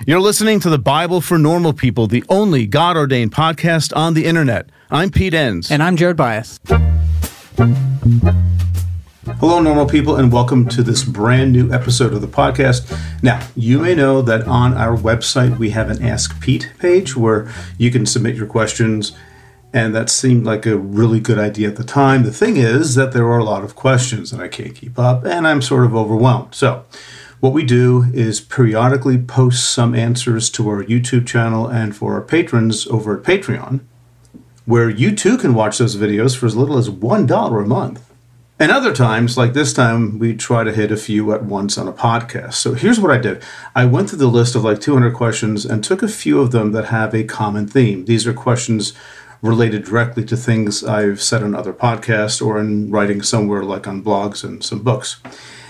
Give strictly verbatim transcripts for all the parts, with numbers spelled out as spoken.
You're listening to the Bible for Normal People, the only God-ordained podcast on the internet. I'm Pete Enns. And I'm Jared Bias. Hello, normal people, and welcome to this brand new episode of the podcast. Now, you may know that on our website we have an Ask Pete page where you can submit your questions, and that seemed like a really good idea at the time. The thing is that there are a lot of questions and I can't keep up, and I'm sort of overwhelmed. So what we do is periodically post some answers to our YouTube channel and for our patrons over at Patreon, where you too can watch those videos for as little as one dollar a month. And other times, like this time, we try to hit a few at once on a podcast. So here's what I did. I went through the list of like two hundred questions and took a few of them that have a common theme. These are questions related directly to things I've said on other podcasts or in writing somewhere like on blogs and some books.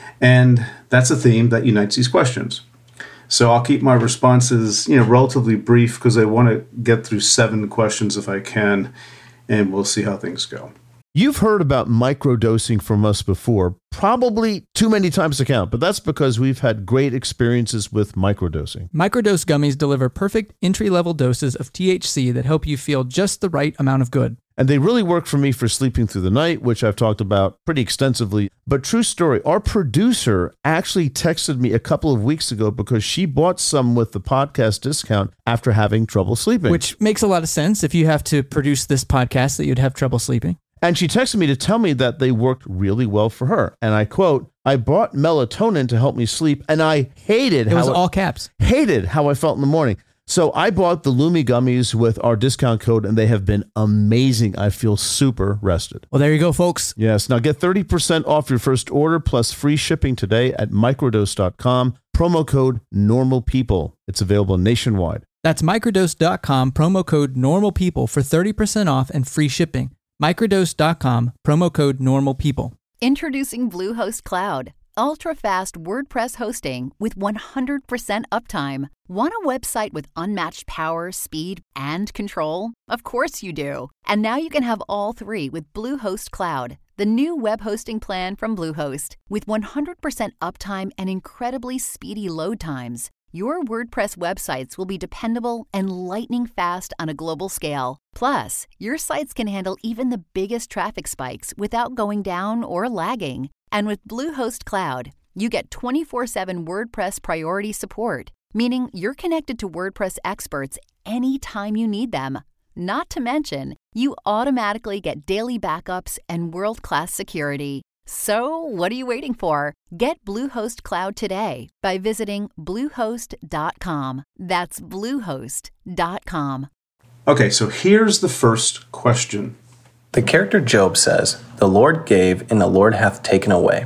And that's a theme that unites these questions. So I'll keep my responses, you know, relatively brief because I want to get through seven questions if I can, and we'll see how things go. You've heard about microdosing from us before, probably too many times to count, but that's because we've had great experiences with microdosing. Microdose gummies deliver perfect entry-level doses of T H C that help you feel just the right amount of good. And they really work for me for sleeping through the night, which I've talked about pretty extensively. But true story, our producer actually texted me a couple of weeks ago because she bought some with the podcast discount after having trouble sleeping. Which makes a lot of sense if you have to produce this podcast that you'd have trouble sleeping. And she texted me to tell me that they worked really well for her. And I quote, I bought melatonin to help me sleep, and I hated it how was it, all caps. Hated how I felt in the morning. So I bought the Lumi gummies with our discount code, and they have been amazing. I feel super rested. Well, there you go, folks. Yes. Now get thirty percent off your first order plus free shipping today at microdose dot com. Promo code NORMALPEOPLE. It's available nationwide. That's microdose dot com, promo code NORMALPEOPLE for thirty percent off and free shipping. microdose dot com, promo code NORMALPEOPLE. Introducing Bluehost Cloud, ultra-fast WordPress hosting with one hundred percent uptime. Want a website with unmatched power, speed, and control? Of course you do. And now you can have all three with Bluehost Cloud, the new web hosting plan from Bluehost. With one hundred percent uptime and incredibly speedy load times, your WordPress websites will be dependable and lightning fast on a global scale. Plus, your sites can handle even the biggest traffic spikes without going down or lagging. And with Bluehost Cloud, you get twenty-four seven WordPress priority support, meaning you're connected to WordPress experts anytime you need them. Not to mention, you automatically get daily backups and world-class security. So, what are you waiting for? Get Bluehost Cloud today by visiting bluehost dot com. That's bluehost dot com. Okay, so here's the first question. The character Job says, "The Lord gave, and the Lord hath taken away."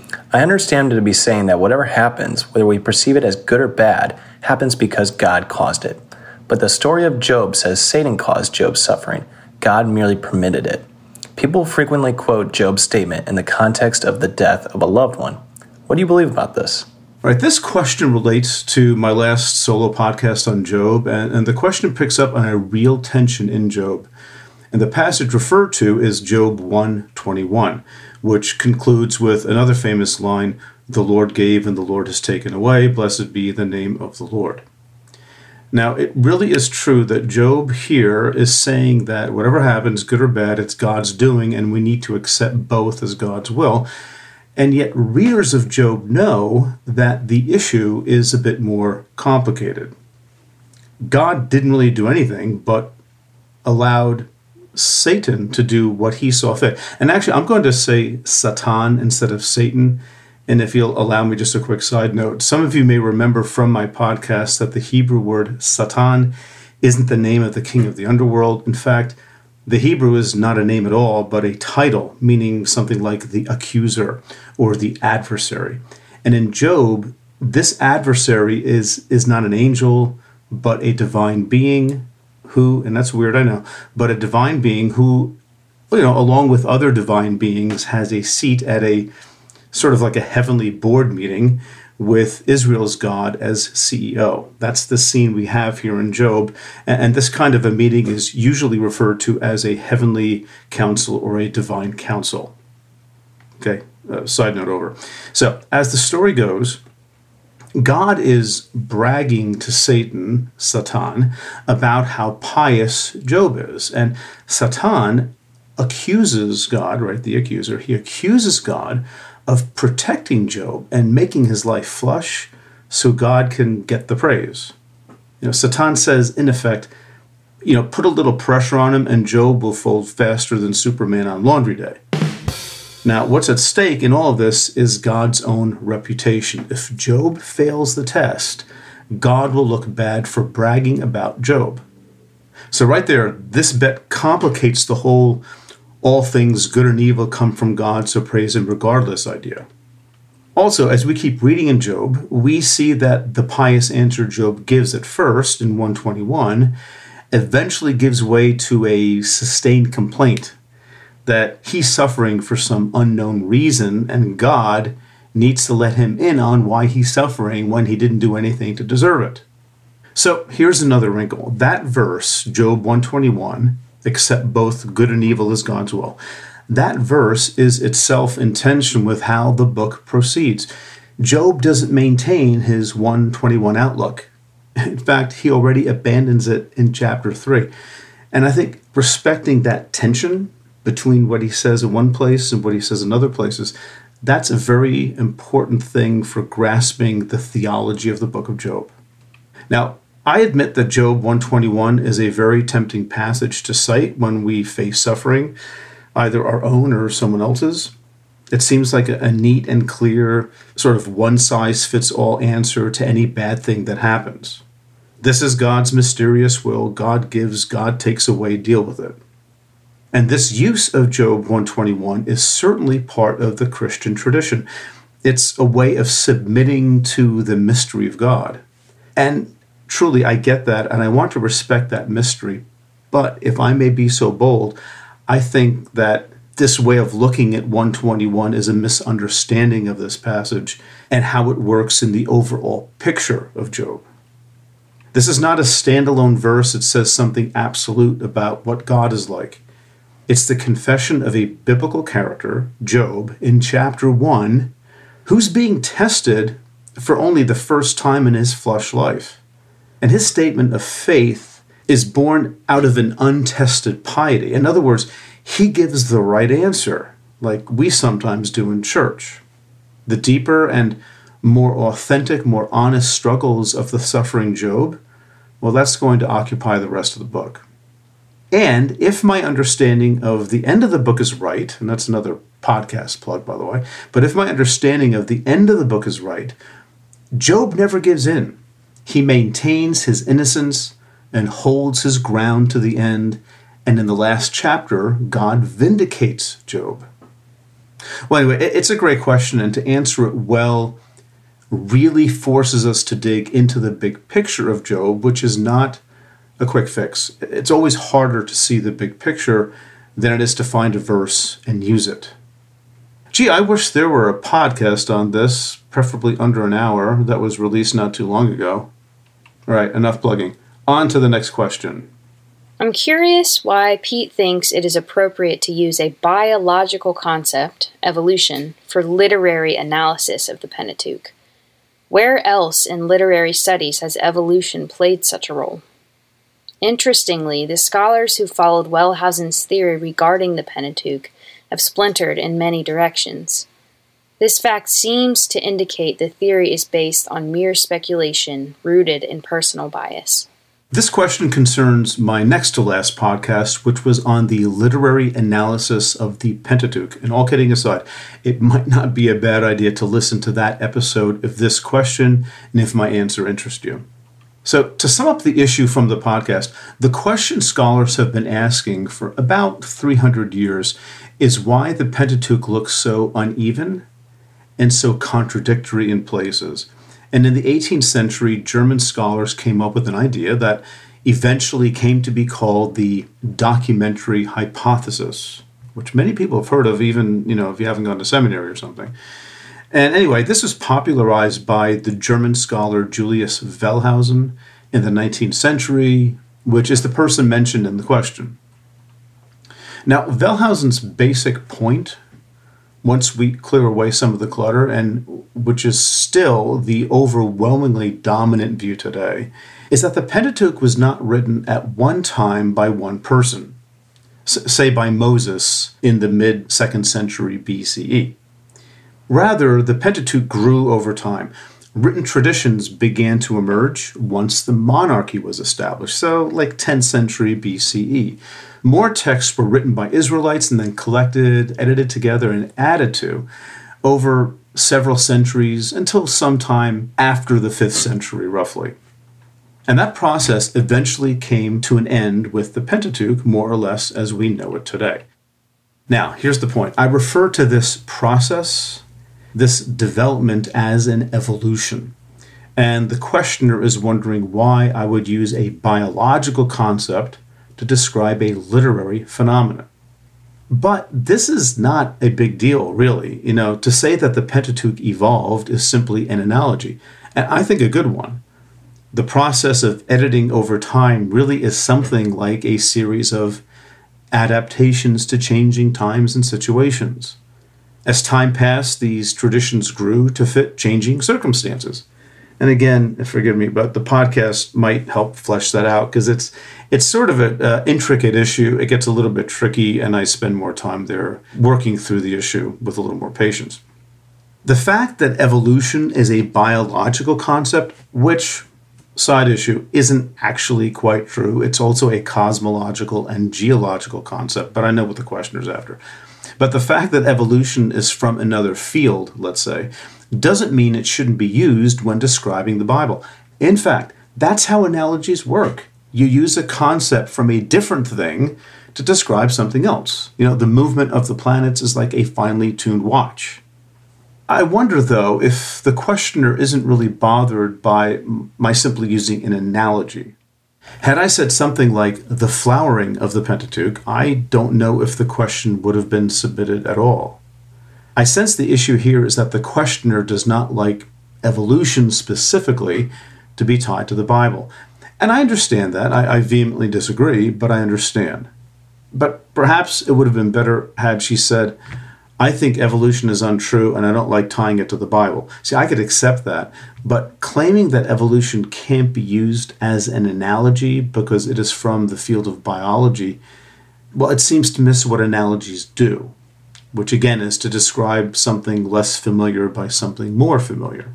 I understand to be saying that whatever happens, whether we perceive it as good or bad, happens because God caused it. But the story of Job says Satan caused Job's suffering. God merely permitted it. People frequently quote Job's statement in the context of the death of a loved one. What do you believe about this? All right, this question relates to my last solo podcast on Job, and, and the question picks up on a real tension in Job. And the passage referred to is Job one twenty-one, which concludes with another famous line, "The Lord gave and the Lord has taken away. Blessed be the name of the Lord." Now, it really is true that Job here is saying that whatever happens, good or bad, it's God's doing, and we need to accept both as God's will. And yet readers of Job know that the issue is a bit more complicated. God didn't really do anything, but allowed Satan to do what he saw fit. And actually, I'm going to say Satan instead of Satan. And if you'll allow me just a quick side note, some of you may remember from my podcast that the Hebrew word Satan isn't the name of the king of the underworld. In fact, the Hebrew is not a name at all, but a title, meaning something like the accuser or the adversary. And in Job, this adversary is, is not an angel, but a divine being who, and that's weird, I know, but a divine being who, you know, along with other divine beings, has a seat at a sort of like a heavenly board meeting with Israel's God as C E O. That's the scene we have here in Job. And this kind of a meeting is usually referred to as a heavenly council or a divine council. Okay, uh, side note over. So, as the story goes, God is bragging to Satan, Satan, about how pious Job is. And Satan accuses God, right, the accuser, he accuses God of protecting Job and making his life flush so God can get the praise. You know, Satan says, in effect, you know, put a little pressure on him and Job will fold faster than Superman on laundry day. Now, what's at stake in all of this is God's own reputation. If Job fails the test, God will look bad for bragging about Job. So right there, this bet complicates the whole all things good and evil come from God, so praise him regardless idea. Also, as we keep reading in Job, we see that the pious answer Job gives at first in one twenty-one eventually gives way to a sustained complaint that he's suffering for some unknown reason and God needs to let him in on why he's suffering when he didn't do anything to deserve it. So here's another wrinkle. That verse, Job one twenty-one, accept both good and evil as God's will, that verse is itself in tension with how the book proceeds. Job doesn't maintain his one twenty-one outlook. In fact, he already abandons it in chapter three. And I think respecting that tension between what he says in one place and what he says in other places, that's a very important thing for grasping the theology of the book of Job. Now, I admit that Job one twenty-one is a very tempting passage to cite when we face suffering, either our own or someone else's. It seems like a, a neat and clear, sort of one-size-fits-all answer to any bad thing that happens. This is God's mysterious will. God gives, God takes away, deal with it. And this use of Job one twenty-one is certainly part of the Christian tradition. It's a way of submitting to the mystery of God. And truly, I get that, and I want to respect that mystery. But if I may be so bold, I think that this way of looking at one twenty-one is a misunderstanding of this passage and how it works in the overall picture of Job. This is not a standalone verse that says something absolute about what God is like. It's the confession of a biblical character, Job, in chapter one, who's being tested for only the first time in his flesh life. And his statement of faith is born out of an untested piety. In other words, he gives the right answer, like we sometimes do in church. The deeper and more authentic, more honest struggles of the suffering Job, well, that's going to occupy the rest of the book. And if my understanding of the end of the book is right, and that's another podcast plug, by the way, but if my understanding of the end of the book is right, Job never gives in. He maintains his innocence and holds his ground to the end. And in the last chapter, God vindicates Job. Well, anyway, it's a great question, and to answer it well really forces us to dig into the big picture of Job, which is not a quick fix. It's always harder to see the big picture than it is to find a verse and use it. Gee, I wish there were a podcast on this, preferably under an hour, that was released not too long ago. All right, enough plugging. On to the next question. I'm curious why Pete thinks it is appropriate to use a biological concept, evolution, for literary analysis of the Pentateuch. Where else in literary studies has evolution played such a role? Interestingly, the scholars who followed Wellhausen's theory regarding the Pentateuch have splintered in many directions. This fact seems to indicate the theory is based on mere speculation rooted in personal bias. This question concerns my next to last podcast, which was on the literary analysis of the Pentateuch. And all kidding aside, it might not be a bad idea to listen to that episode if this question and if my answer interests you. So to sum up the issue from the podcast, the question scholars have been asking for about three hundred years is why the Pentateuch looks so uneven and so contradictory in places. And in the eighteenth century, German scholars came up with an idea that eventually came to be called the documentary hypothesis, which many people have heard of, even, you know, if you haven't gone to seminary or something. And anyway, this was popularized by the German scholar Julius Wellhausen in the nineteenth century, which is the person mentioned in the question. Now, Wellhausen's basic point once we clear away some of the clutter, and which is still the overwhelmingly dominant view today, is that the Pentateuch was not written at one time by one person, s- say by Moses in the mid-second century B C E. Rather, the Pentateuch grew over time. Written traditions began to emerge once the monarchy was established, so like tenth century B C E. More texts were written by Israelites and then collected, edited together, and added to over several centuries until sometime after the fifth century, roughly. And that process eventually came to an end with the Pentateuch, more or less as we know it today. Now, here's the point. I refer to this process, this development, as an evolution. And the questioner is wondering why I would use a biological concept to describe a literary phenomenon. But this is not a big deal, really. You know, to say that the Pentateuch evolved is simply an analogy, and I think a good one. The process of editing over time really is something like a series of adaptations to changing times and situations. As time passed, these traditions grew to fit changing circumstances. And again, forgive me, but the podcast might help flesh that out because it's it's sort of an uh, intricate issue. It gets a little bit tricky, and I spend more time there working through the issue with a little more patience. The fact that evolution is a biological concept, which, side issue, isn't actually quite true. It's also a cosmological and geological concept, but I know what the questioner's after. But the fact that evolution is from another field, let's say, doesn't mean it shouldn't be used when describing the Bible. In fact, that's how analogies work. You use a concept from a different thing to describe something else. You know, the movement of the planets is like a finely tuned watch. I wonder, though, if the questioner isn't really bothered by my simply using an analogy. Had I said something like the flowering of the Pentateuch, I don't know if the question would have been submitted at all. I sense the issue here is that the questioner does not like evolution specifically to be tied to the Bible. And I understand that. I, I vehemently disagree, but I understand. But perhaps it would have been better had she said, I think evolution is untrue and I don't like tying it to the Bible. See, I could accept that, but claiming that evolution can't be used as an analogy because it is from the field of biology, well, it seems to miss what analogies do, which again is to describe something less familiar by something more familiar.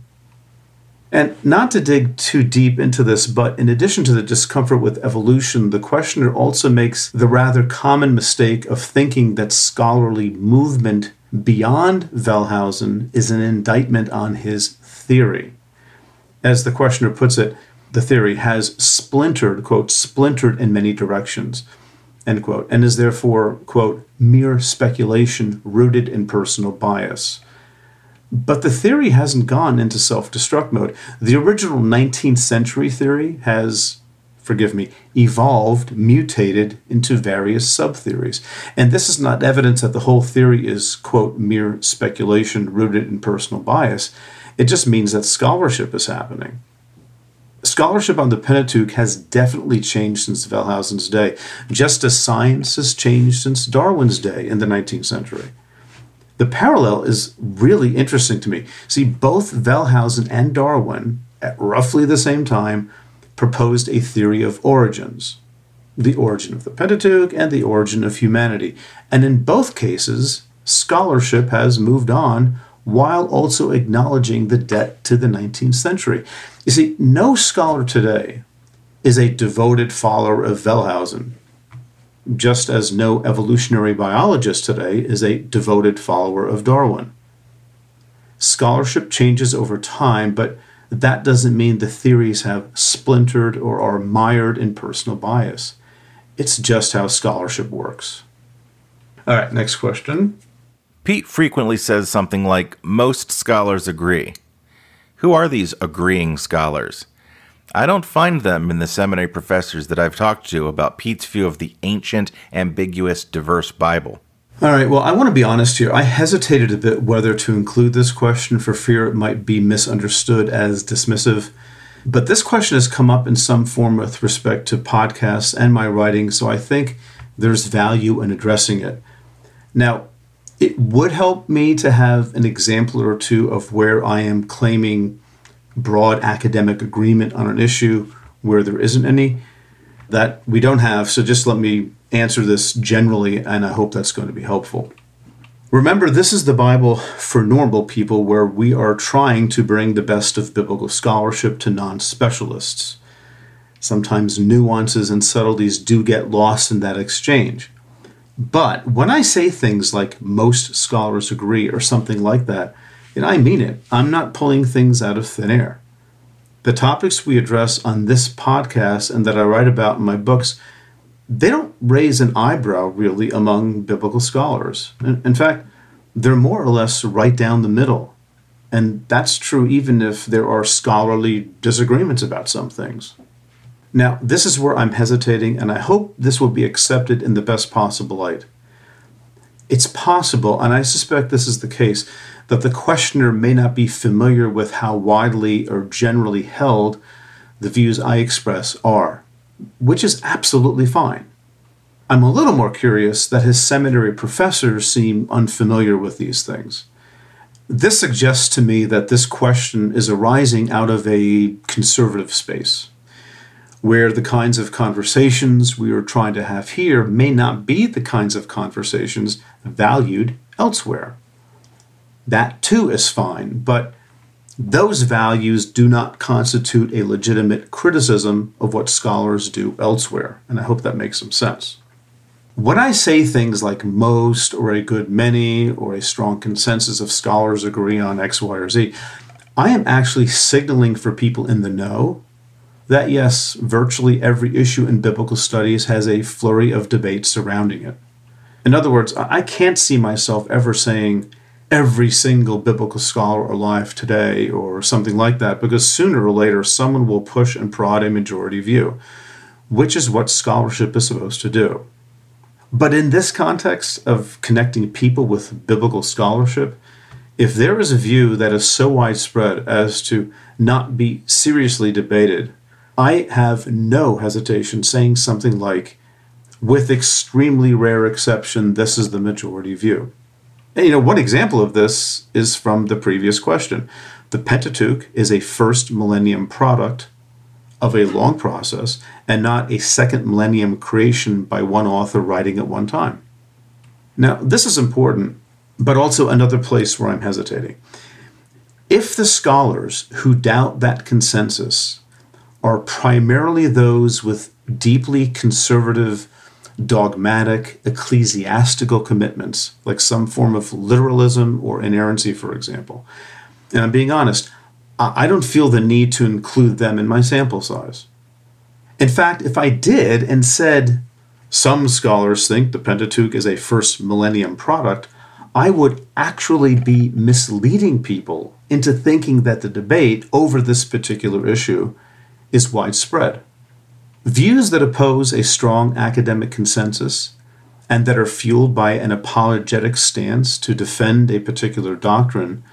And not to dig too deep into this, but in addition to the discomfort with evolution, the questioner also makes the rather common mistake of thinking that scholarly movement beyond Wellhausen is an indictment on his theory. As the questioner puts it, the theory has splintered, quote, splintered in many directions, end quote, and is therefore, quote, mere speculation rooted in personal bias. But the theory hasn't gone into self-destruct mode. The original nineteenth century theory has, forgive me, evolved, mutated into various sub-theories. And this is not evidence that the whole theory is, quote, mere speculation rooted in personal bias. It just means that scholarship is happening. Scholarship on the Pentateuch has definitely changed since Wellhausen's day, just as science has changed since Darwin's day in the nineteenth century. The parallel is really interesting to me. See, both Wellhausen and Darwin, at roughly the same time, proposed a theory of origins, the origin of the Pentateuch and the origin of humanity. And in both cases, scholarship has moved on while also acknowledging the debt to the nineteenth century. You see, no scholar today is a devoted follower of Wellhausen, just as no evolutionary biologist today is a devoted follower of Darwin. Scholarship changes over time, but that doesn't mean the theories have splintered or are mired in personal bias. It's just how scholarship works. All right, next question. Pete frequently says something like, most scholars agree. Who are these agreeing scholars? I don't find them in the seminary professors that I've talked to about Pete's view of the ancient, ambiguous, diverse Bible. All right, well, I want to be honest here. I hesitated a bit whether to include this question for fear it might be misunderstood as dismissive. But this question has come up in some form with respect to podcasts and my writing, so I think there's value in addressing it. Now, It would help me to have an example or two of where I am claiming broad academic agreement on an issue where there isn't any. That we don't have, so just let me answer this generally, and I hope that's going to be helpful. Remember, this is the Bible for normal people, where we are trying to bring the best of biblical scholarship to non-specialists. Sometimes nuances and subtleties do get lost in that exchange. But when I say things like most scholars agree or something like that, and I mean it, I'm not pulling things out of thin air. The topics we address on this podcast and that I write about in my books, they don't raise an eyebrow really among biblical scholars. In, in fact, they're more or less right down the middle. And that's true even if there are scholarly disagreements about some things. Now, this is where I'm hesitating, and I hope this will be accepted in the best possible light. It's possible, and I suspect this is the case, that the questioner may not be familiar with how widely or generally held the views I express are, which is absolutely fine. I'm a little more curious that his seminary professors seem unfamiliar with these things. This suggests to me that this question is arising out of a conservative space, where the kinds of conversations we are trying to have here may not be the kinds of conversations valued elsewhere. That too is fine, but those values do not constitute a legitimate criticism of what scholars do elsewhere, and I hope that makes some sense. When I say things like most, or a good many, or a strong consensus of scholars agree on X, Y, or Z, I am actually signaling for people in the know that yes, virtually every issue in biblical studies has a flurry of debate surrounding it. In other words, I can't see myself ever saying every single biblical scholar alive today or something like that, because sooner or later someone will push and prod a majority view, which is what scholarship is supposed to do. But in this context of connecting people with biblical scholarship, if there is a view that is so widespread as to not be seriously debated, I have no hesitation saying something like, with extremely rare exception, this is the majority view. And, you know, one example of this is from the previous question. The Pentateuch is a first millennium product of a long process and not a second millennium creation by one author writing at one time. Now, this is important, but also another place where I'm hesitating. If the scholars who doubt that consensus are primarily those with deeply conservative, dogmatic, ecclesiastical commitments, like some form of literalism or inerrancy, for example. And I'm being honest, I don't feel the need to include them in my sample size. In fact, if I did and said, some scholars think the Pentateuch is a first millennium product, I would actually be misleading people into thinking that the debate over this particular issue is widespread. Views that oppose a strong academic consensus and that are fueled by an apologetic stance to defend a particular doctrine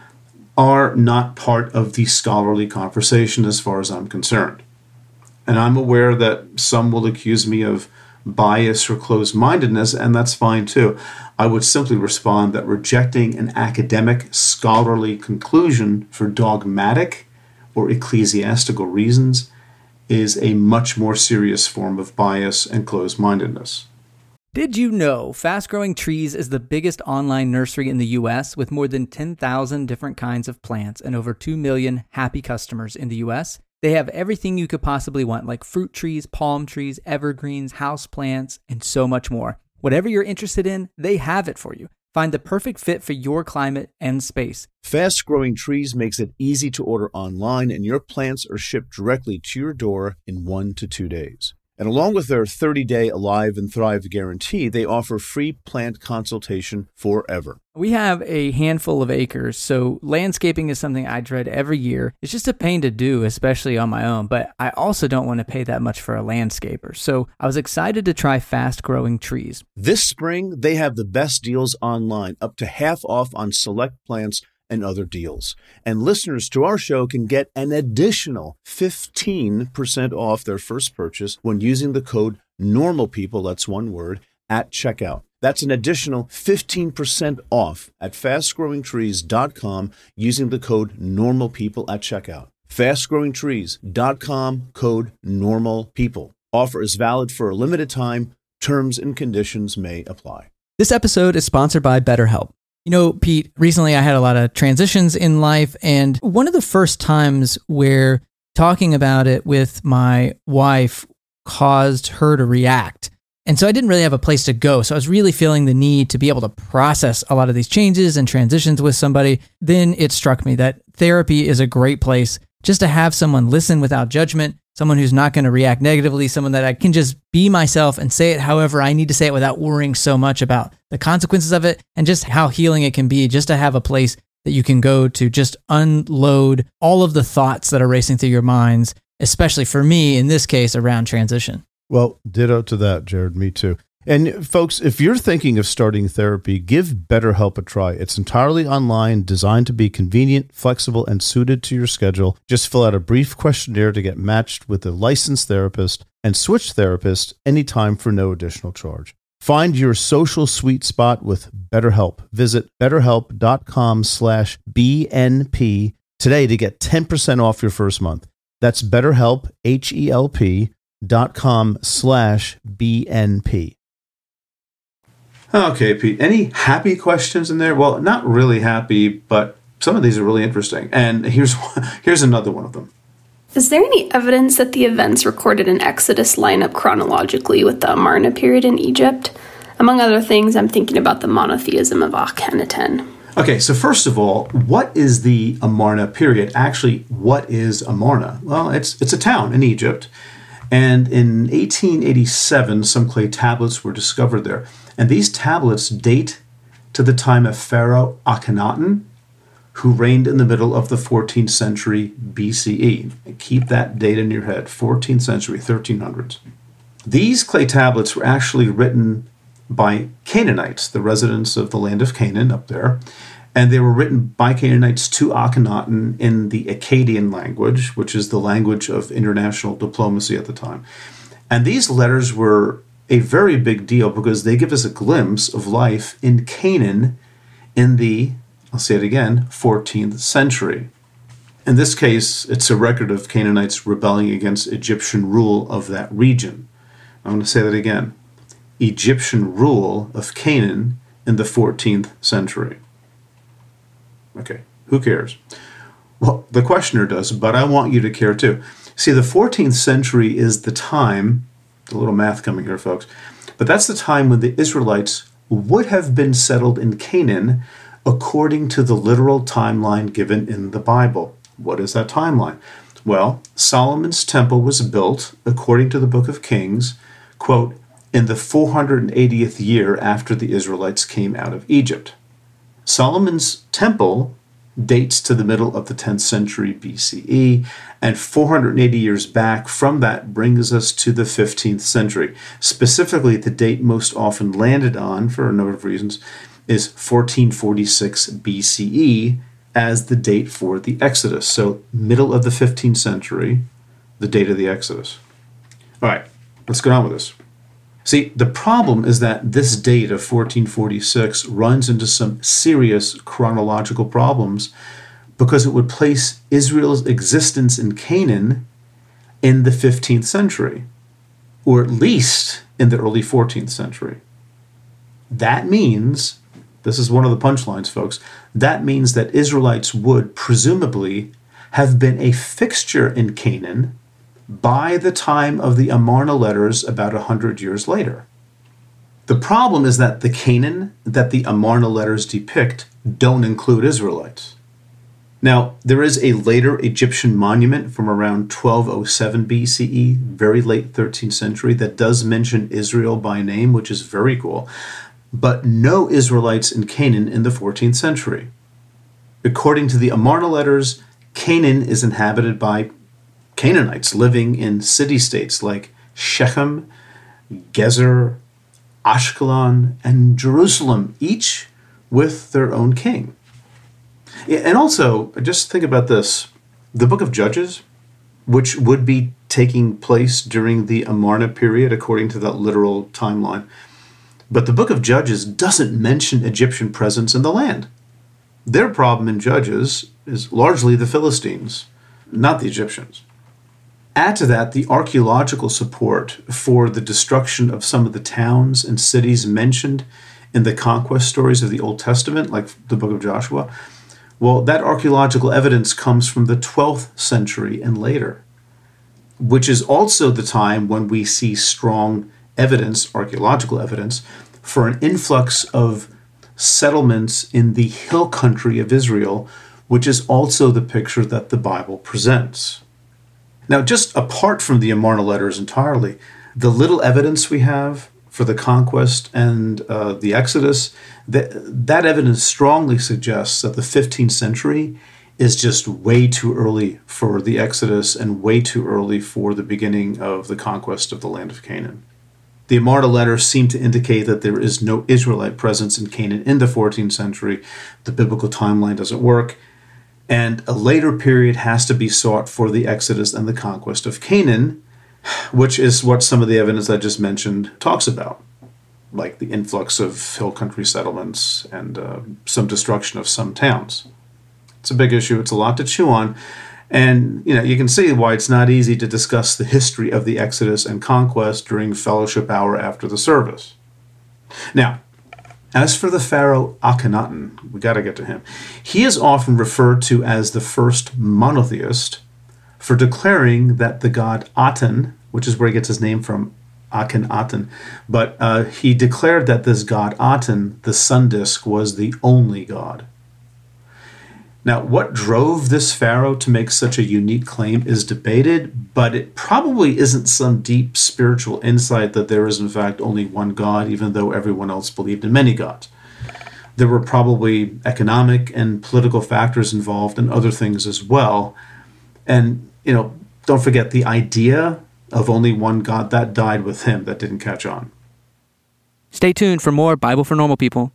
are not part of the scholarly conversation as far as I'm concerned. And I'm aware that some will accuse me of bias or closed-mindedness, and that's fine too. I would simply respond that rejecting an academic scholarly conclusion for dogmatic or ecclesiastical reasons is a much more serious form of bias and closed-mindedness. Did you know Fast Growing Trees is the biggest online nursery in the U S with more than ten thousand different kinds of plants and over two million happy customers in the U S? They have everything you could possibly want, like fruit trees, palm trees, evergreens, houseplants, and so much more. Whatever you're interested in, they have it for you. Find the perfect fit for your climate and space. Fast Growing Trees makes it easy to order online, and your plants are shipped directly to your door in one to two days. And along with their thirty-day Alive and Thrive guarantee, they offer free plant consultation forever. We have a handful of acres, so landscaping is something I dread every year. It's just a pain to do, especially on my own, but I also don't want to pay that much for a landscaper. So I was excited to try Fast Growing Trees. This spring, they have the best deals online, up to half off on select plants and other deals. And listeners to our show can get an additional fifteen percent off their first purchase when using the code NORMALPEOPLE, that's one word, at checkout. That's an additional fifteen percent off at fast growing trees dot com using the code NORMALPEOPLE at checkout. fast growing trees dot com, code NORMALPEOPLE. Offer is valid for a limited time. Terms and conditions may apply. This episode is sponsored by BetterHelp. You know, Pete, recently I had a lot of transitions in life, and one of the first times where talking about it with my wife caused her to react. And so I didn't really have a place to go. So I was really feeling the need to be able to process a lot of these changes and transitions with somebody. Then it struck me that therapy is a great place just to have someone listen without judgment, someone who's not going to react negatively, someone that I can just be myself and say it however I need to say it without worrying so much about the consequences of it and just how healing it can be, just to have a place that you can go to just unload all of the thoughts that are racing through your minds, especially for me, in this case, around transition. Well, ditto to that, Jared. Me too. And folks, if you're thinking of starting therapy, give BetterHelp a try. It's entirely online, designed to be convenient, flexible, and suited to your schedule. Just fill out a brief questionnaire to get matched with a licensed therapist and switch therapists anytime for no additional charge. Find your social sweet spot with BetterHelp. Visit betterhelp.com slash BNP today to get ten percent off your first month. That's BetterHelp, H E L P, dot com slash BNP. Okay, Pete, any happy questions in there? Well, not really happy, but some of these are really interesting. And here's here's another one of them. Is there any evidence that the events recorded in Exodus line up chronologically with the Amarna period in Egypt? Among other things, I'm thinking about the monotheism of Akhenaten. Okay, so first of all, what is the Amarna period? Actually, what is Amarna? Well, it's it's a town in Egypt. And in eighteen eighty-seven, some clay tablets were discovered there. And these tablets date to the time of Pharaoh Akhenaten, who reigned in the middle of the fourteenth century B C E. And keep that date in your head, fourteenth century, thirteen hundreds. These clay tablets were actually written by Canaanites, the residents of the land of Canaan up there. And they were written by Canaanites to Akhenaten in the Akkadian language, which is the language of international diplomacy at the time. And these letters were a very big deal because they give us a glimpse of life in Canaan in the, I'll say it again, fourteenth century. In this case, it's a record of Canaanites rebelling against Egyptian rule of that region. I'm going to say that again. Egyptian rule of Canaan in the fourteenth century. Okay, who cares? Well, the questioner does, but I want you to care too. See, the fourteenth century is the time, a little math coming here, folks, but that's the time when the Israelites would have been settled in Canaan according to the literal timeline given in the Bible. What is that timeline? Well, Solomon's temple was built, according to the book of Kings, quote, in the four hundred eightieth year after the Israelites came out of Egypt. Solomon's temple dates to the middle of the tenth century B C E, and four hundred eighty years back from that brings us to the fifteenth century. Specifically, the date most often landed on, for a number of reasons, is fourteen forty-six B C E as the date for the Exodus. So, middle of the fifteenth century, the date of the Exodus. All right, let's get on with this. See, the problem is that this date of fourteen forty-six runs into some serious chronological problems because it would place Israel's existence in Canaan in the fifteenth century, or at least in the early fourteenth century. That means, this is one of the punchlines, folks, that means that Israelites would presumably have been a fixture in Canaan by the time of the Amarna letters about one hundred years later. The problem is that the Canaan that the Amarna letters depict don't include Israelites. Now, there is a later Egyptian monument from around twelve oh seven B C E, very late thirteenth century, that does mention Israel by name, which is very cool, but no Israelites in Canaan in the fourteenth century. According to the Amarna letters, Canaan is inhabited by Canaanites living in city-states like Shechem, Gezer, Ashkelon, and Jerusalem, each with their own king. And also, just think about this. The book of Judges, which would be taking place during the Amarna period, according to that literal timeline, But the book of Judges doesn't mention Egyptian presence in the land. Their problem in Judges is largely the Philistines, not the Egyptians. Add to that the archaeological support for the destruction of some of the towns and cities mentioned in the conquest stories of the Old Testament, like the book of Joshua. Well, that archaeological evidence comes from the twelfth century and later, which is also the time when we see strong evidence, archaeological evidence, for an influx of settlements in the hill country of Israel, which is also the picture that the Bible presents. Now, just apart from the Amarna letters entirely, the little evidence we have for the conquest and uh, the Exodus, that, that evidence strongly suggests that the fifteenth century is just way too early for the Exodus and way too early for the beginning of the conquest of the land of Canaan. The Amarna letters seem to indicate that there is no Israelite presence in Canaan in the fourteenth century. The biblical timeline doesn't work. And a later period has to be sought for the Exodus and the conquest of Canaan, which is what some of the evidence I just mentioned talks about, like the influx of hill country settlements and uh, some destruction of some towns. It's a big issue. It's a lot to chew on. And, you know, you can see why it's not easy to discuss the history of the Exodus and conquest during fellowship hour after the service. Now, as for the Pharaoh Akhenaten, we got to get to him. He is often referred to as the first monotheist for declaring that the god Aten, which is where he gets his name from, Akhenaten, but uh, he declared that this god Aten, the sun disk, was the only god. Now, what drove this pharaoh to make such a unique claim is debated, but it probably isn't some deep spiritual insight that there is, in fact, only one God, even though everyone else believed in many gods. There were probably economic and political factors involved and other things as well. And, you know, don't forget the idea of only one God, that died with him, that didn't catch on. Stay tuned for more Bible for Normal People.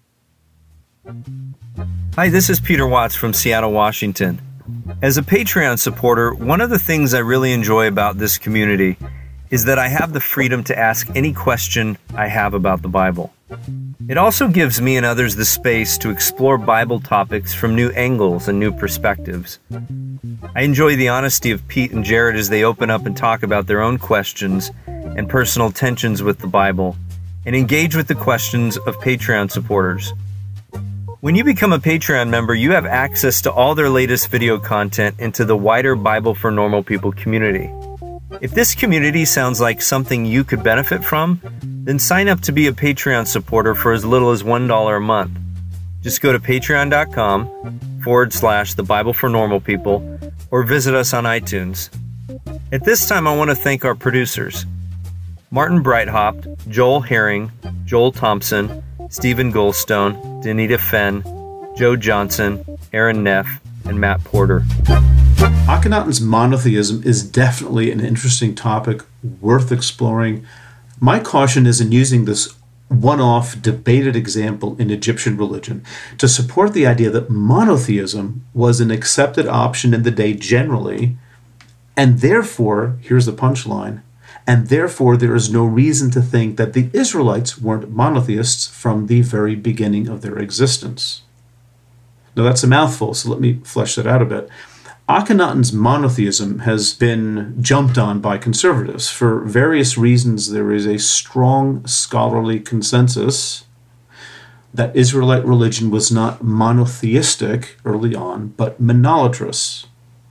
Hi, this is Peter Watts from Seattle, Washington. As a Patreon supporter, one of the things I really enjoy about this community is that I have the freedom to ask any question I have about the Bible. It also gives me and others the space to explore Bible topics from new angles and new perspectives. I enjoy the honesty of Pete and Jared as they open up and talk about their own questions and personal tensions with the Bible, and engage with the questions of Patreon supporters. When you become a Patreon member, you have access to all their latest video content and to the wider Bible for Normal People community. If this community sounds like something you could benefit from, then sign up to be a Patreon supporter for as little as one dollar a month. Just go to patreon.com forward slash the Bible for Normal People or visit us on iTunes. At this time, I want to thank our producers, Martin Breithopt, Joel Herring, Joel Thompson, Stephen Goldstone, Danita Fenn, Joe Johnson, Aaron Neff, and Matt Porter. Akhenaten's monotheism is definitely an interesting topic worth exploring. My caution is in using this one-off debated example in Egyptian religion to support the idea that monotheism was an accepted option in the day generally, and therefore, here's the punchline, and therefore there is no reason to think that the Israelites weren't monotheists from the very beginning of their existence. Now that's a mouthful, so let me flesh that out a bit. Akhenaten's monotheism has been jumped on by conservatives. For various reasons, there is a strong scholarly consensus that Israelite religion was not monotheistic early on, but monolatrous.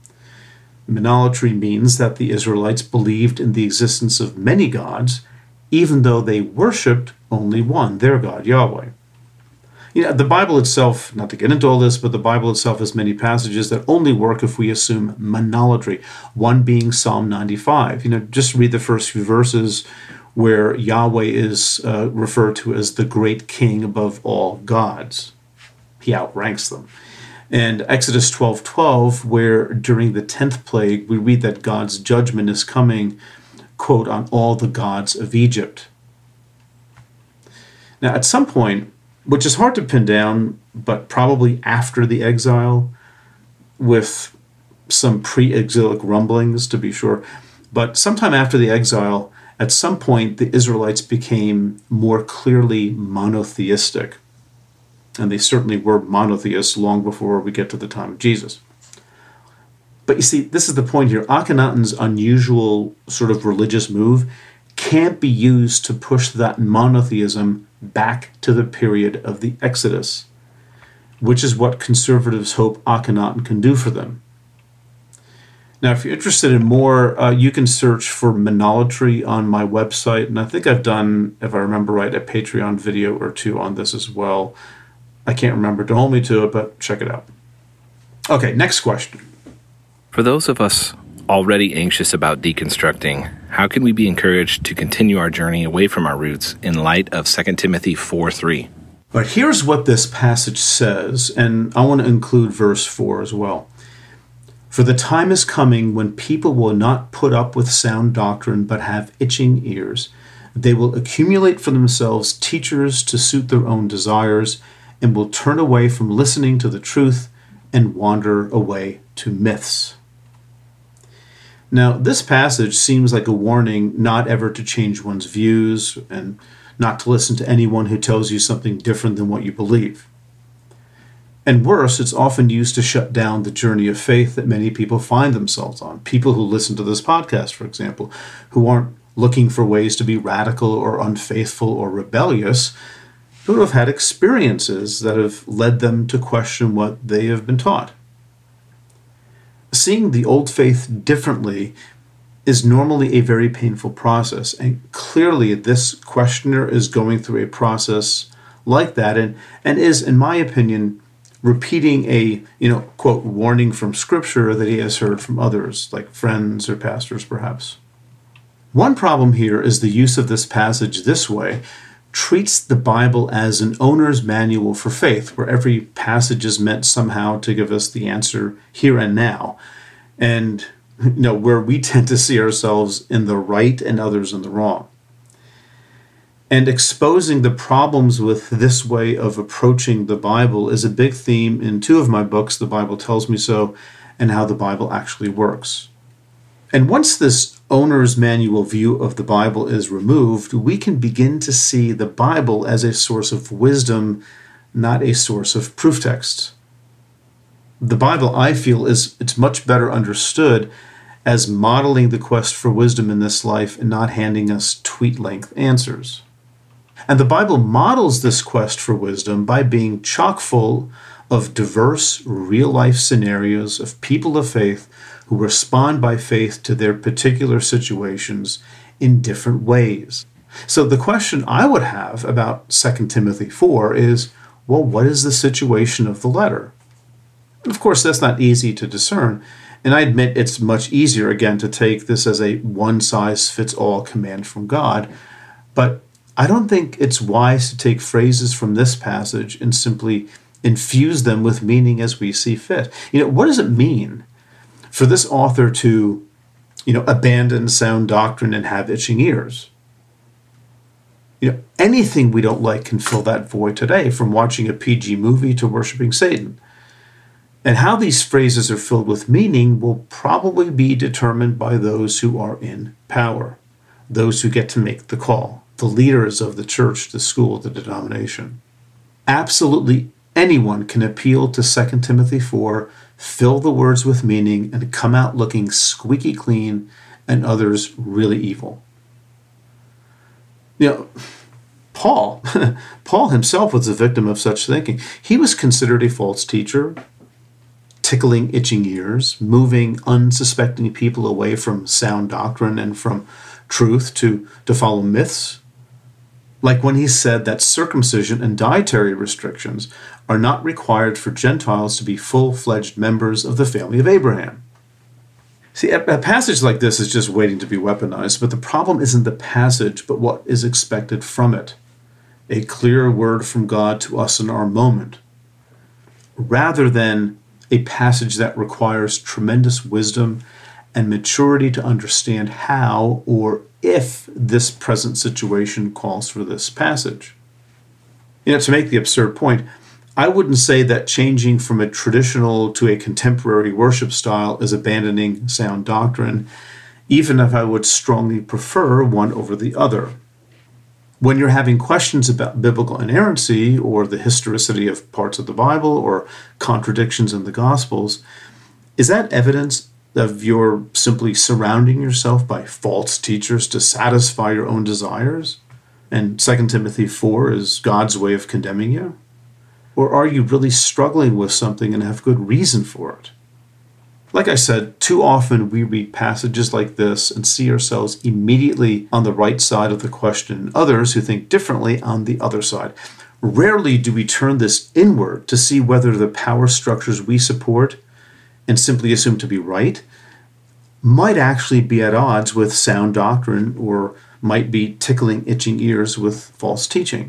Monolatry means that the Israelites believed in the existence of many gods, even though they worshipped only one, their God, Yahweh. You know, the Bible itself, not to get into all this, but the Bible itself has many passages that only work if we assume monolatry, one being Psalm ninety-five. You know, just read the first few verses where Yahweh is uh, referred to as the great king above all gods. He outranks them. And Exodus twelve twelve, where during the tenth plague, we read that God's judgment is coming, quote, on all the gods of Egypt. Now, at some point, which is hard to pin down, but probably after the exile, with some pre-exilic rumblings, to be sure, but sometime after the exile, At some point, the Israelites became more clearly monotheistic. And they certainly were monotheists long before we get to the time of Jesus. But you see, this is the point here. Akhenaten's unusual sort of religious move can't be used to push that monotheism back to the period of the Exodus, which is what conservatives hope Akhenaten can do for them. Now, if you're interested in more, uh, you can search for monolatry on my website, and I think I've done, if I remember right, a Patreon video or two on this as well. I can't remember, don't hold me to it, but check it out. Okay, next question. For those of us already anxious about deconstructing, how can we be encouraged to continue our journey away from our roots in light of Second Timothy four three? But here's what this passage says, and I want to include verse four as well. For the time is coming when people will not put up with sound doctrine, but have itching ears. They will accumulate for themselves teachers to suit their own desires, and will turn away from listening to the truth and wander away to myths. Now, this passage seems like a warning not ever to change one's views and not to listen to anyone who tells you something different than what you believe. And worse, it's often used to shut down the journey of faith that many people find themselves on. People who listen to this podcast, for example, who aren't looking for ways to be radical or unfaithful or rebellious, who have had experiences that have led them to question what they have been taught. Seeing the old faith differently is normally a very painful process, and clearly this questioner is going through a process like that, and, and is, in my opinion, repeating a, you know, quote, warning from Scripture that he has heard from others, like friends or pastors perhaps. One problem here is the use of this passage this way treats the Bible as an owner's manual for faith, where every passage is meant somehow to give us the answer here and now, and you know, where we tend to see ourselves in the right and others in the wrong. And exposing the problems with this way of approaching the Bible is a big theme in two of my books, The Bible Tells Me So, and How the Bible Actually Works. And once this owner's manual view of the Bible is removed, we can begin to see the Bible as a source of wisdom, not a source of proof texts. The Bible, I feel, is it's much better understood as modeling the quest for wisdom in this life and not handing us tweet-length answers. And the Bible models this quest for wisdom by being chock full of diverse, real-life scenarios of people of faith who respond by faith to their particular situations in different ways. So the question I would have about Second Timothy four is, well, what is the situation of the letter? And of course, that's not easy to discern, and I admit it's much easier, again, to take this as a one-size-fits-all command from God, but I don't think it's wise to take phrases from this passage and simply infuse them with meaning as we see fit. You know, what does it mean for this author to, you know, abandon sound doctrine and have itching ears? You know, anything we don't like can fill that void today, from watching a P G movie to worshiping Satan. And how these phrases are filled with meaning will probably be determined by those who are in power, those who get to make the call, the leaders of the church, the school, the denomination. Absolutely anyone can appeal to Second Timothy four, fill the words with meaning, and come out looking squeaky clean and others really evil. You know, Paul, Paul himself was a victim of such thinking. He was considered a false teacher, tickling itching ears, moving unsuspecting people away from sound doctrine and from truth to, to follow myths. Like when he said that circumcision and dietary restrictions are not required for Gentiles to be full-fledged members of the family of Abraham. See, a, a passage like this is just waiting to be weaponized, but the problem isn't the passage, but what is expected from it. A clear word from God to us in our moment, rather than a passage that requires tremendous wisdom and maturity to understand how or if this present situation calls for this passage. You know, to make the absurd point, I wouldn't say that changing from a traditional to a contemporary worship style is abandoning sound doctrine. even if I would strongly prefer one over the other. When you're having questions about biblical inerrancy or the historicity of parts of the Bible or contradictions in the Gospels, is that evidence of your simply surrounding yourself by false teachers to satisfy your own desires? And Second Timothy four is God's way of condemning you? Or are you really struggling with something and have good reason for it? Like I said, too often we read passages like this and see ourselves immediately on the right side of the question, and others who think differently on the other side. Rarely do we turn this inward to see whether the power structures we support and simply assume to be right might actually be at odds with sound doctrine or might be tickling itching ears with false teaching.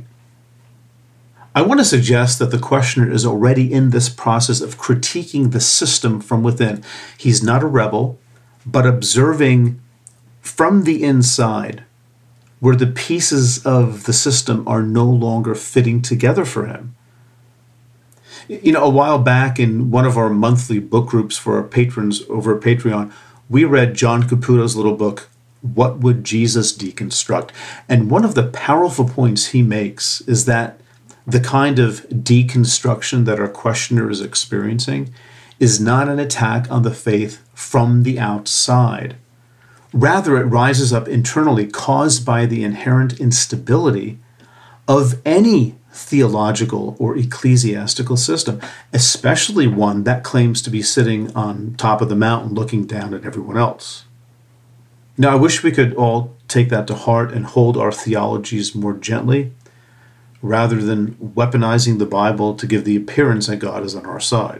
I want to suggest that the questioner is already in this process of critiquing the system from within. He's not a rebel, but observing from the inside where the pieces of the system are no longer fitting together for him. You know, a while back in one of our monthly book groups for our patrons over at Patreon, we read John Caputo's little book, What Would Jesus Deconstruct? And one of the powerful points he makes is that the kind of deconstruction that our questioner is experiencing is not an attack on the faith from the outside. Rather, it rises up internally, caused by the inherent instability of any theological or ecclesiastical system, especially one that claims to be sitting on top of the mountain looking down at everyone else. Now, I wish we could all take that to heart and hold our theologies more gently, rather than weaponizing the Bible to give the appearance that God is on our side.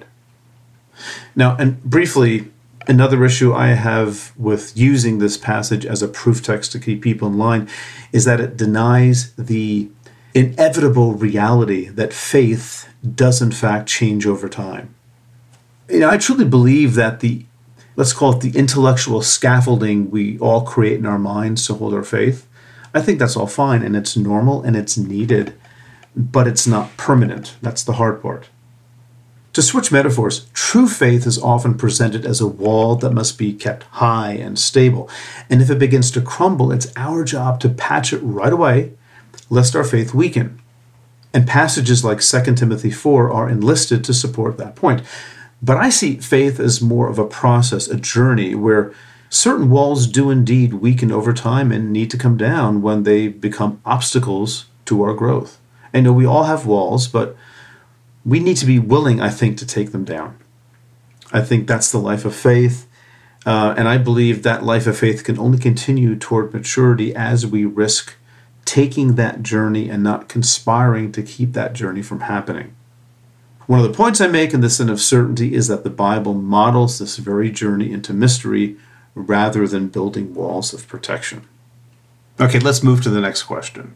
Now, and briefly, another issue I have with using this passage as a proof text to keep people in line is that it denies the inevitable reality that faith does in fact change over time. You know, I truly believe that the, let's call it the intellectual scaffolding we all create in our minds to hold our faith, I think that's all fine and it's normal and it's needed, but it's not permanent. That's the hard part. To switch metaphors, true faith is often presented as a wall that must be kept high and stable. And if it begins to crumble, it's our job to patch it right away, lest our faith weaken. And passages like Second Timothy four are enlisted to support that point. But I see faith as more of a process, a journey, where certain walls do indeed weaken over time and need to come down when they become obstacles to our growth. I know we all have walls, but we need to be willing, I think, to take them down. I think that's the life of faith, uh, and I believe that life of faith can only continue toward maturity as we risk taking that journey and not conspiring to keep that journey from happening. One of the points I make in the Sin of Certainty is that the Bible models this very journey into mystery rather than building walls of protection. Okay, let's move to the next question.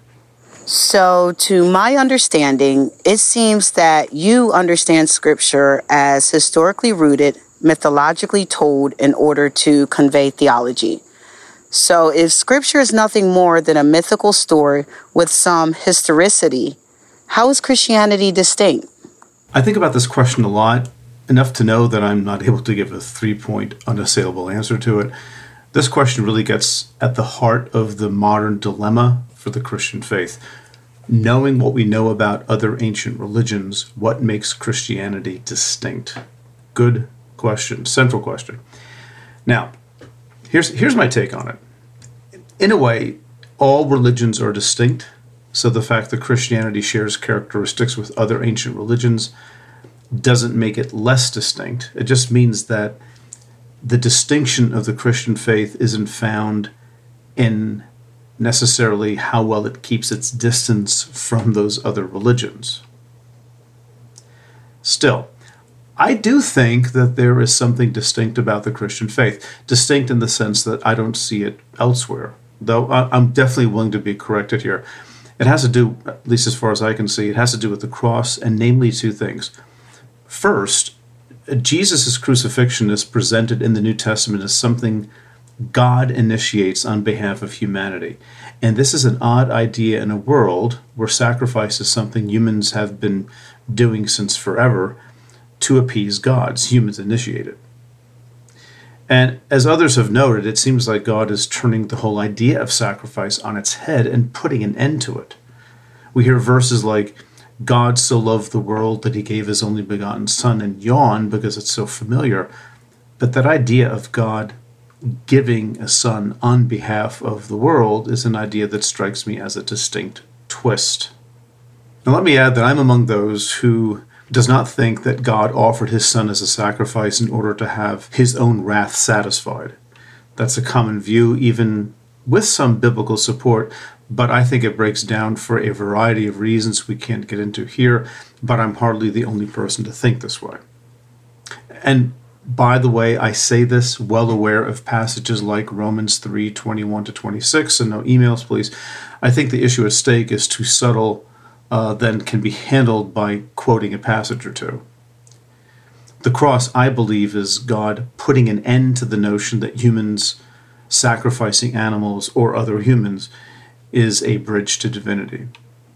So, to my understanding, it seems that you understand Scripture as historically rooted, mythologically told in order to convey theology. So, if Scripture is nothing more than a mythical story with some historicity, how is Christianity distinct? I think about this question a lot, enough to know that I'm not able to give a three-point unassailable answer to it. This question really gets at the heart of the modern dilemma for the Christian faith. Knowing what we know about other ancient religions, what makes Christianity distinct? Good question, central question. Now, here's here's my take on it. In a way, all religions are distinct, so the fact that Christianity shares characteristics with other ancient religions doesn't make it less distinct. It just means that the distinction of the Christian faith isn't found in necessarily how well it keeps its distance from those other religions. Still, I do think that there is something distinct about the Christian faith, distinct in the sense that I don't see it elsewhere, though I'm definitely willing to be corrected here. It has to do, at least as far as I can see, it has to do with the cross, and namely two things. First, Jesus' crucifixion is presented in the New Testament as something God initiates on behalf of humanity. And this is an odd idea in a world where sacrifice is something humans have been doing since forever to appease gods. Humans initiate it. And as others have noted, it seems like God is turning the whole idea of sacrifice on its head and putting an end to it. We hear verses like, God so loved the world that he gave his only begotten Son, and yawn because it's so familiar. But that idea of God giving a son on behalf of the world is an idea that strikes me as a distinct twist. Now let me add that I'm among those who does not think that God offered his son as a sacrifice in order to have his own wrath satisfied. That's a common view, even with some biblical support, but I think it breaks down for a variety of reasons we can't get into here, but I'm hardly the only person to think this way. And by the way, I say this well aware of passages like Romans three, twenty-one to twenty-six, and no emails, please. I think the issue at stake is too subtle uh, than can be handled by quoting a passage or two. The cross, I believe, is God putting an end to the notion that humans sacrificing animals or other humans is a bridge to divinity.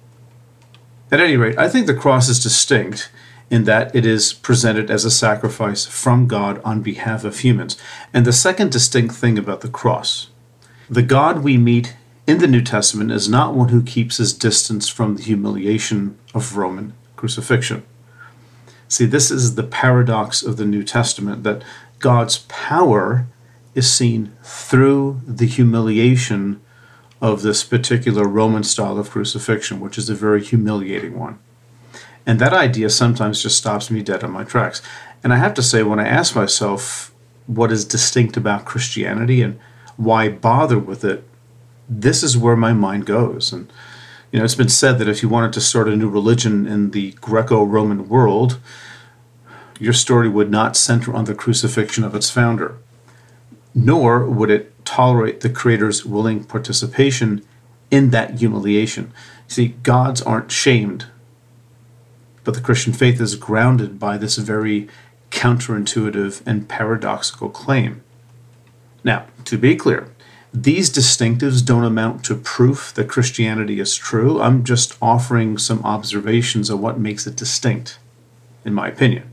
At any rate, I think the cross is distinct in that it is presented as a sacrifice from God on behalf of humans. And the second distinct thing about the cross, the God we meet in the New Testament is not one who keeps his distance from the humiliation of Roman crucifixion. See, this is the paradox of the New Testament, that God's power is seen through the humiliation of this particular Roman style of crucifixion, which is a very humiliating one. And that idea sometimes just stops me dead on my tracks. And I have to say, when I ask myself what is distinct about Christianity and why bother with it, this is where my mind goes. And, you know, it's been said that if you wanted to start a new religion in the Greco-Roman world, your story would not center on the crucifixion of its founder, nor would it tolerate the Creator's willing participation in that humiliation. See, gods aren't shamed, but the Christian faith is grounded by this very counterintuitive and paradoxical claim. Now, to be clear, these distinctives don't amount to proof that Christianity is true. I'm just offering some observations of what makes it distinct, in my opinion.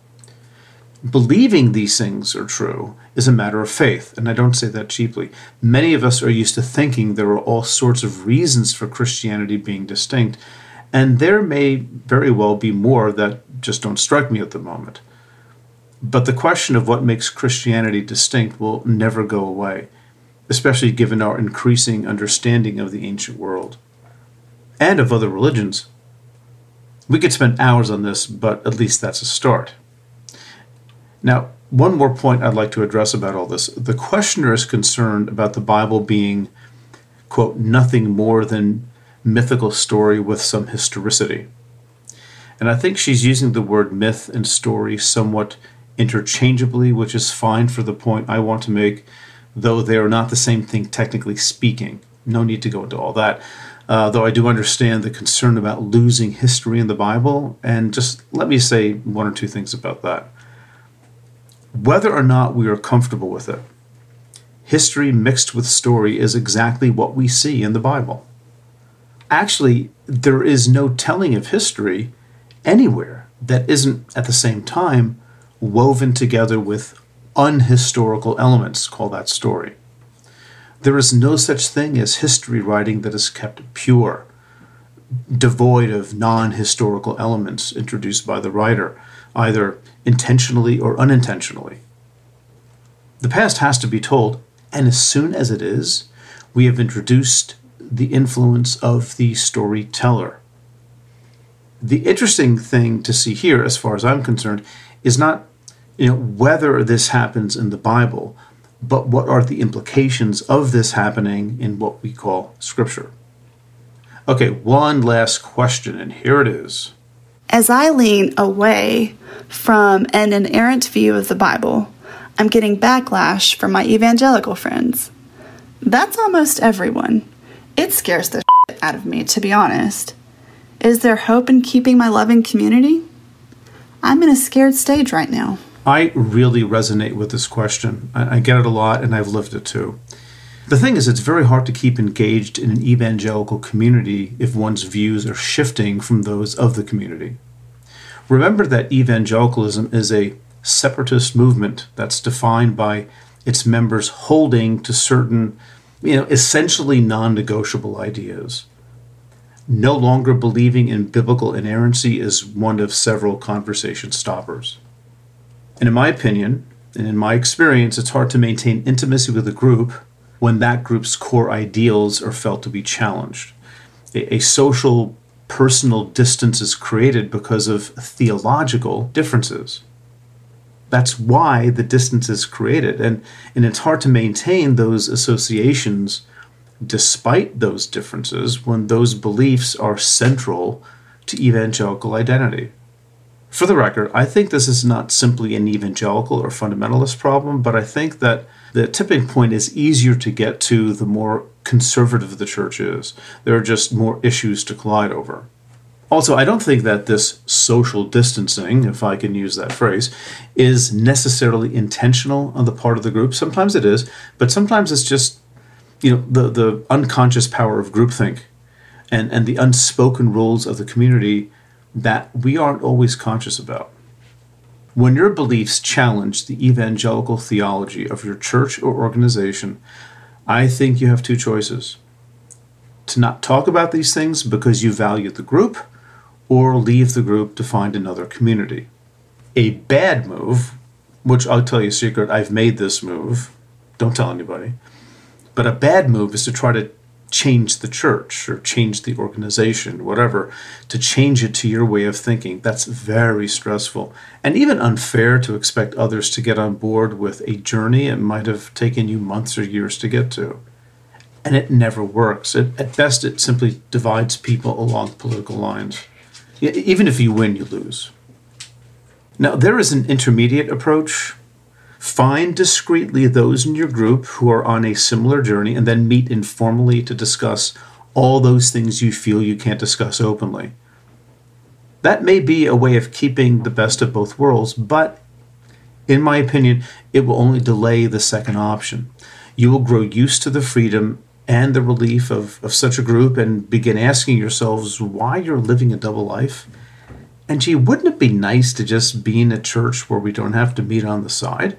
Believing these things are true is a matter of faith, and I don't say that cheaply. Many of us are used to thinking there are all sorts of reasons for Christianity being distinct, and there may very well be more that just don't strike me at the moment. But the question of what makes Christianity distinct will never go away, especially given our increasing understanding of the ancient world and of other religions. We could spend hours on this, but at least that's a start. Now, one more point I'd like to address about all this. The questioner is concerned about the Bible being, quote, nothing more than mythical story with some historicity. And I think she's using the word myth and story somewhat interchangeably, which is fine for the point I want to make, though they are not the same thing technically speaking. No need to go into all that. Uh, though I do understand the concern about losing history in the Bible, and just let me say one or two things about that. Whether or not we are comfortable with it, history mixed with story is exactly what we see in the Bible. Actually, there is no telling of history anywhere that isn't at the same time woven together with unhistorical elements. Call that story. There is no such thing as history writing that is kept pure, devoid of non-historical elements introduced by the writer, either intentionally or unintentionally. The past has to be told, and as soon as it is, we have introduced the influence of the storyteller. The interesting thing to see here, as far as I'm concerned, is not, you know, whether this happens in the Bible, but what are the implications of this happening in what we call Scripture. Okay, one last question, and here it is. As I lean away from an inerrant view of the Bible, I'm getting backlash from my evangelical friends. That's almost everyone. It scares the shit out of me, to be honest. Is there hope in keeping my loving community? I'm in a scared stage right now. I really resonate with this question. I, I get it a lot, and I've lived it too. The thing is, it's very hard to keep engaged in an evangelical community if one's views are shifting from those of the community. Remember that evangelicalism is a separatist movement that's defined by its members holding to certain, you know, essentially non-negotiable ideas. No longer believing in biblical inerrancy is one of several conversation stoppers. And in my opinion, and in my experience, it's hard to maintain intimacy with a group when that group's core ideals are felt to be challenged. A, a social, personal distance is created because of theological differences. That's why the distance is created, and, and it's hard to maintain those associations despite those differences when those beliefs are central to evangelical identity. For the record, I think this is not simply an evangelical or fundamentalist problem, but I think that the tipping point is easier to get to the more conservative the church is. There are just more issues to collide over. Also, I don't think that this social distancing, if I can use that phrase, is necessarily intentional on the part of the group. Sometimes it is, but sometimes it's just, you know, the, the unconscious power of groupthink and, and the unspoken rules of the community that we aren't always conscious about. When your beliefs challenge the evangelical theology of your church or organization, I think you have two choices. To not talk about these things because you value the group, or leave the group to find another community. A bad move, which I'll tell you a secret, I've made this move, don't tell anybody, but a bad move is to try to change the church or change the organization, whatever, to change it to your way of thinking. That's very stressful and even unfair to expect others to get on board with a journey it might have taken you months or years to get to. And it never works. It, at best, it simply divides people along political lines. Even if you win, you lose. Now, there is an intermediate approach. Find discreetly those in your group who are on a similar journey and then meet informally to discuss all those things you feel you can't discuss openly. That may be a way of keeping the best of both worlds, but in my opinion, it will only delay the second option. You will grow used to the freedom and the relief of, of such a group and begin asking yourselves why you're living a double life. And gee, wouldn't it be nice to just be in a church where we don't have to meet on the side?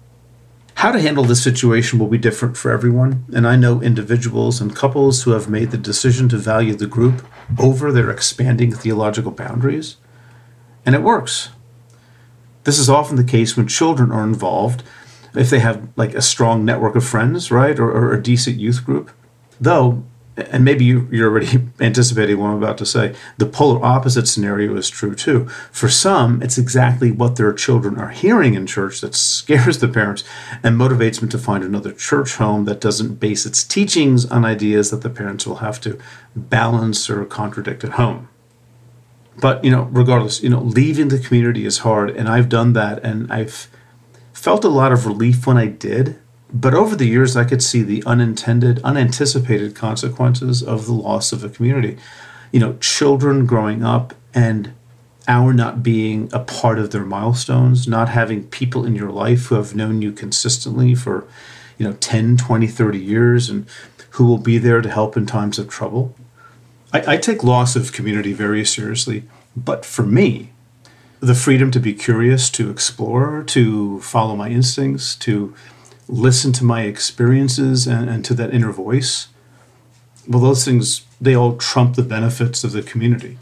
How to handle this situation will be different for everyone, and I know individuals and couples who have made the decision to value the group over their expanding theological boundaries, and it works. This is often the case when children are involved, if they have like a strong network of friends, right, or, or a decent youth group. Though, and maybe you, you're already anticipating what I'm about to say, the polar opposite scenario is true too. For some, it's exactly what their children are hearing in church that scares the parents and motivates them to find another church home that doesn't base its teachings on ideas that the parents will have to balance or contradict at home. But, you know, regardless, you know, leaving the community is hard, and I've done that, and I've felt a lot of relief when I did. But over the years, I could see the unintended, unanticipated consequences of the loss of a community. You know, children growing up and our not being a part of their milestones, not having people in your life who have known you consistently for, you know, ten, twenty, thirty years and who will be there to help in times of trouble. I, I take loss of community very seriously, but for me, the freedom to be curious, to explore, to follow my instincts, to listen to my experiences and, and to that inner voice, well, those things, they all trump the benefits of the community.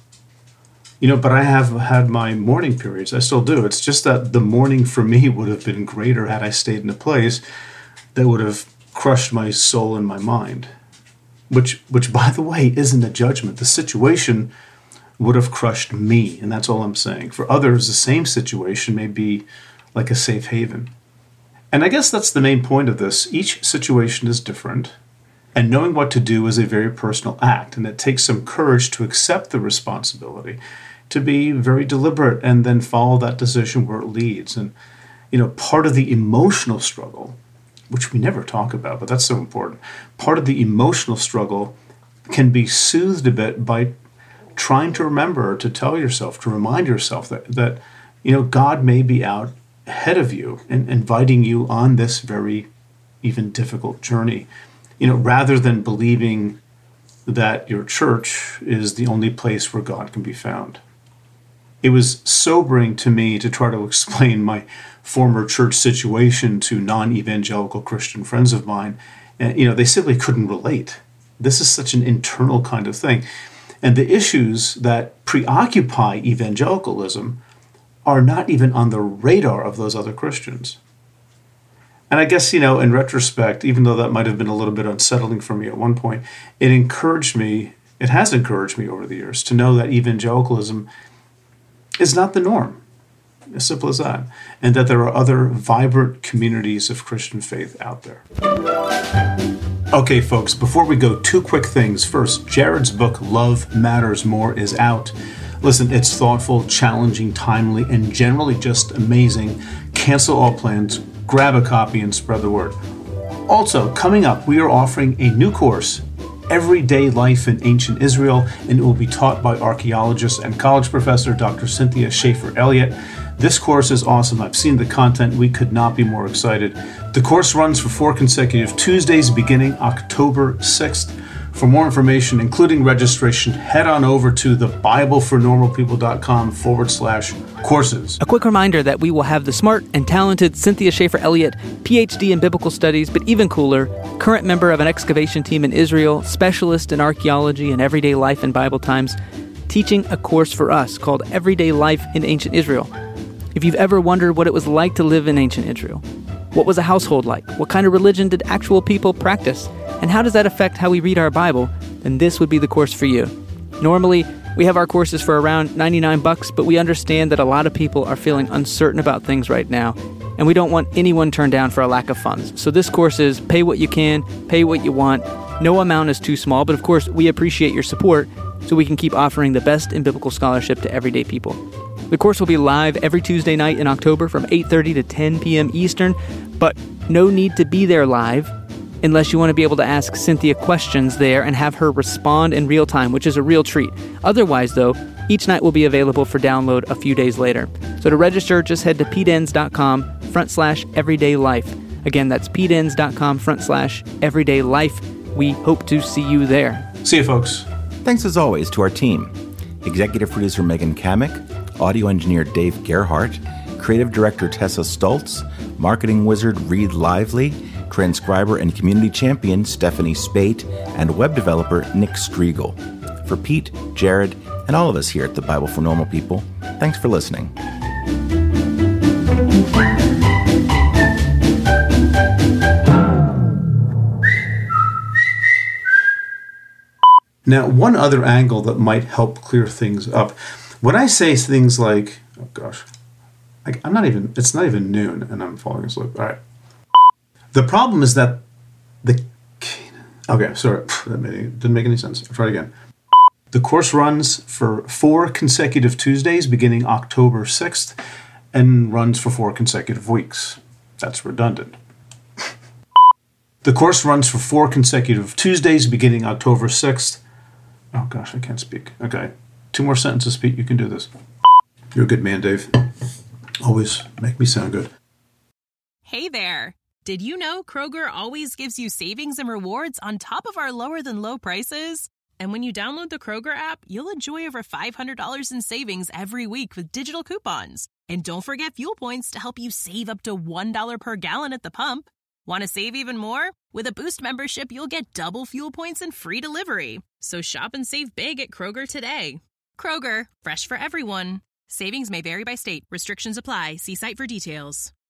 You know, but I have had my mourning periods. I still do. It's just that the mourning for me would have been greater had I stayed in a place that would have crushed my soul and my mind, which, which by the way, isn't a judgment. The situation would have crushed me, and that's all I'm saying. For others, the same situation may be like a safe haven. And I guess that's the main point of this. Each situation is different, and knowing what to do is a very personal act, and it takes some courage to accept the responsibility, to be very deliberate, and then follow that decision where it leads. And, you know, part of the emotional struggle, which we never talk about, but that's so important, part of the emotional struggle can be soothed a bit by trying to remember, to tell yourself, to remind yourself that, that you know, God may be out ahead of you and inviting you on this very even difficult journey, you know, rather than believing that your church is the only place where God can be found. It was sobering to me to try to explain my former church situation to non-evangelical Christian friends of mine, and you know, they simply couldn't relate. This is such an internal kind of thing. And the issues that preoccupy evangelicalism are not even on the radar of those other Christians. And I guess, you know, in retrospect, even though that might have been a little bit unsettling for me at one point, it encouraged me, it has encouraged me over the years to know that evangelicalism is not the norm, as simple as that, and that there are other vibrant communities of Christian faith out there. Okay, folks, before we go, two quick things. First, Jared's book, Love Matters More, is out. Listen, it's thoughtful, challenging, timely, and generally just amazing. Cancel all plans, grab a copy, and spread the word. Also, coming up, we are offering a new course, Everyday Life in Ancient Israel, and it will be taught by archaeologist and college professor Doctor Cynthia Schaefer Elliott. This course is awesome. I've seen the content. We could not be more excited. The course runs for four consecutive Tuesdays beginning October sixth. For more information, including registration, head on over to the bible for normal people dot com forward slash courses. A quick reminder that we will have the smart and talented Cynthia Schaefer Elliott, P H D in biblical studies, but even cooler, current member of an excavation team in Israel, specialist in archaeology and everyday life in Bible times, teaching a course for us called Everyday Life in Ancient Israel. If you've ever wondered what it was like to live in ancient Israel, what was a household like? What kind of religion did actual people practice? And how does that affect how we read our Bible? Then this would be the course for you. Normally, we have our courses for around ninety-nine bucks, but we understand that a lot of people are feeling uncertain about things right now, and we don't want anyone turned down for a lack of funds. So this course is pay what you can, pay what you want. No amount is too small, but of course, we appreciate your support so we can keep offering the best in biblical scholarship to everyday people. The course will be live every Tuesday night in October from eight thirty to ten p.m. Eastern, but no need to be there live unless you want to be able to ask Cynthia questions there and have her respond in real time, which is a real treat. Otherwise, though, each night will be available for download a few days later. So to register, just head to pdens.com front slash everyday life. Again, that's pdens.com front slash everyday life. We hope to see you there. See you, folks. Thanks as always to our team. Executive producer Megan Kamick, audio engineer Dave Gerhardt, creative director Tessa Stoltz, marketing wizard Reed Lively, transcriber and community champion Stephanie Spate, and web developer Nick Striegel. For Pete, Jared, and all of us here at the Bible for Normal People, thanks for listening. Now, one other angle that might help clear things up. When I say things like, oh gosh, I, I'm not even, it's not even noon and I'm falling asleep. All right. The problem is that the, okay, sorry, that made, didn't make any sense. I'll try it again. The course runs for four consecutive Tuesdays beginning October sixth and runs for four consecutive weeks. That's redundant. The course runs for four consecutive Tuesdays beginning October sixth. Oh gosh, I can't speak. Okay, two more sentences, Pete. You can do this. You're a good man, Dave. Always make me sound good. Hey there. Did you know Kroger always gives you savings and rewards on top of our lower than low prices? And when you download the Kroger app, you'll enjoy over five hundred dollars in savings every week with digital coupons. And don't forget fuel points to help you save up to one dollar per gallon at the pump. Want to save even more? With a Boost membership, you'll get double fuel points and free delivery. So shop and save big at Kroger today. Kroger, fresh for everyone. Savings may vary by state. Restrictions apply. See site for details.